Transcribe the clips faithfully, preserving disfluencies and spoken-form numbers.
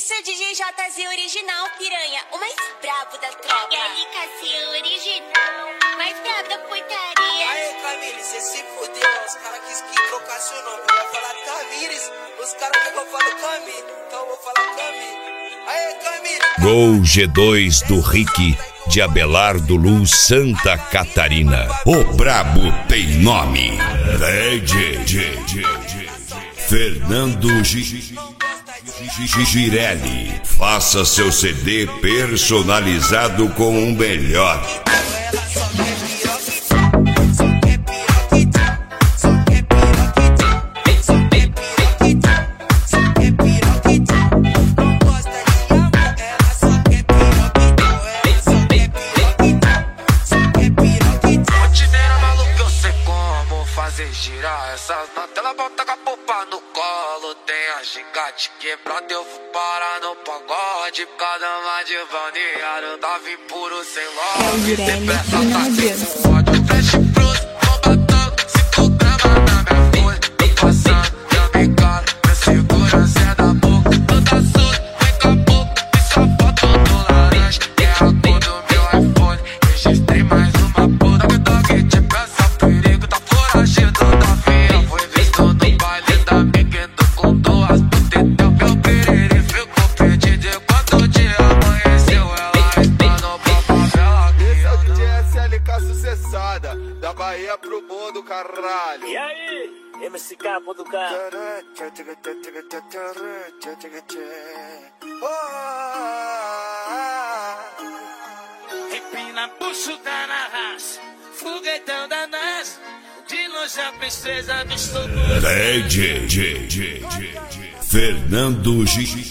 Isso é D J J Z original, piranha, o mais brabo da tropa. L K C original, mais brabo da putaria. Aê, Camille, cê se fudeu. Os caras quis que trocasse o nome. Eu ia falar Tamires, os caras querem que eu fale Camille. Então eu vou falar Camille. Aê, Camille. Gol G dois do Rick, de Abelardo Luz, Santa Catarina. O brabo tem nome. D J Fernando Girelli. Faça seu C D personalizado com o melhor. Girar essas na tela, bota com a popa no colo. Tem a gigante quebrada, eu vou parar no pagode. Cada mais de balneário, tava impuro sem love. Tem pressa, tá sem ódio. Flash Bros, combatão, cinco gramas na minha folha. Tô passando, já me cala, minha segurança é da boca. Toda solta, vem com a boca, e só foto do laranja. É a cor do meu iPhone, registrei mais uma puta. Que dog te peça perigo, tá foragido da via. Foi visto no baile da Miguel com duas putetel. Meu perere ficou perdido enquanto o dia amanheceu. Ela está no pau favela. Esse é o D J S L K sucessada, da Bahia pro mundo, caralho. E aí, M C K do carro. Empina puxo da na raça, foguetão da NASA. De longe a princesa do estouro. D J Fernando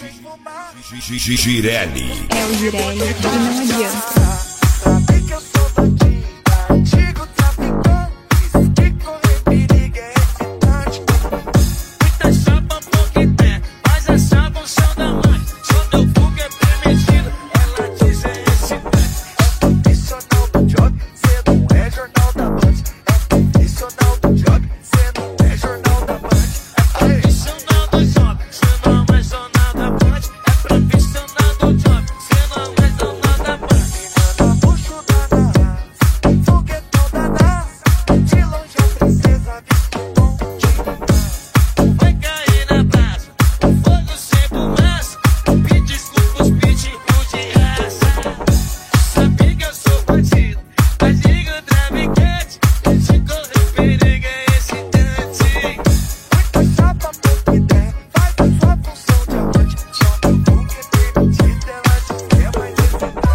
Girelli. É o Girelli e não adianta. Sabe que eu sou bandido, antigo traficante. Que correr perigo é excitante. Muita chapa porque tem, mas a chapa o chão da mãe. Só meu fogo é permitido, ela diz é excitante. É profissional do job, cê não é jornal da Band. É profissional do job, cê não é jornal da Band. É profissional do job, cê não é jornal da Band. É profissional do job, cê não é jornal da Band. Menina bucho da NASA, foguetão da NASA. De longe a princesa visto bom de Vai cair na brasa, o fogo sem fumaça. Me desculpa os pitbull de raça. Sabe que eu sou bandido, mas diga o traficante. De correr perigo é excitante. muita chapa porque der. Faz a sua função de amante. Só meu book é permitido, ela diz que é mais excitante.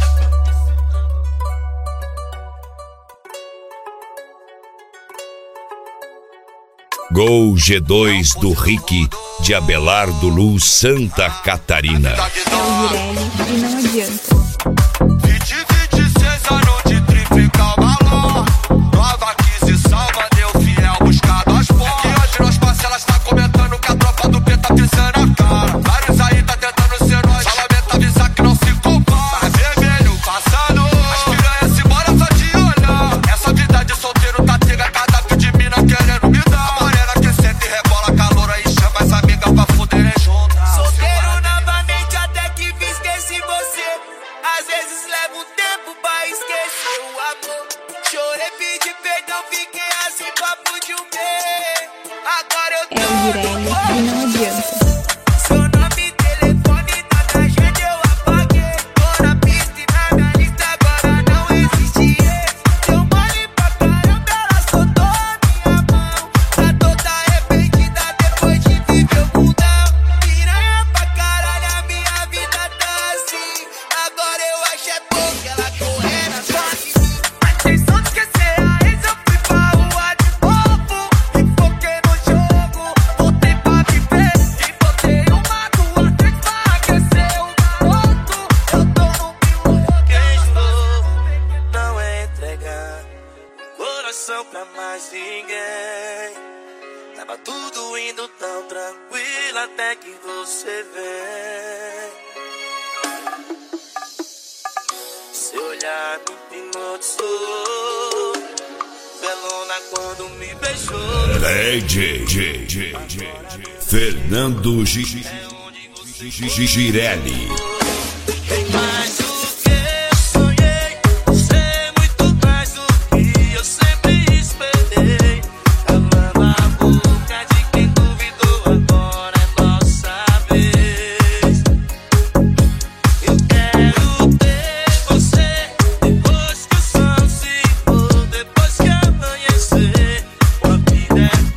Gol G dois do Rick, de Abelardo Luz, Santa Catarina. É o Girelli e não adianta. vinte e vinte e seis anos de triplicar balão. Nova aquisição, mandei o fiel buscar das porras. Que hoje nós parcelas tá comentando que a tropa do P tá pisando a cara. Vários aí tá tentando ser nós. Só lamenta avisar que não se compara. Vermelho passando, as piranhas se embora só de olhar. Essa vida de solteiro tá tega, cada de mina querendo me dar. A morena que sente e rebola calor aí chama as amigas pra fuderem juntas. Solteiro novamente até que me esqueci você. Às vezes leva um tempo pra esquecer o amor. Chorei, pedi perdão, fiquei assim papo de um mês. Agora eu É o tô Girelli e não adianta. seu nome, telefone, tá na agenda eu apaguei. Tô na pista e na minha lista agora não existe esse. Deu mole pra caramba, ela soltou a minha mão. Tá toda arrependida depois de viver o mundão. Piranha pra caralho, a minha vida tá assim. Agora eu acho é pouco ela correndo atrás de mim. A intenção de esquecer a ex, eu fui pra rua de novo. E foquei no jogo, voltei pra viver. E botei uma, duas, três pra aquecer o garoto. Eu tô no piloto. Quem estou não é entregar coração pra mais ninguém. Tava tudo indo tão tranquilo até que você vem. Seu olhar me hipnotizou. Velona quando me beijou. D J Fernando Girelli. Girelli. Mais do que eu sonhei, ser muito mais do que eu sempre esperei. Calando a boca de quem duvidou, agora é nossa vez. Eu quero ter você depois que o sol se for, depois que amanhecer. A vida é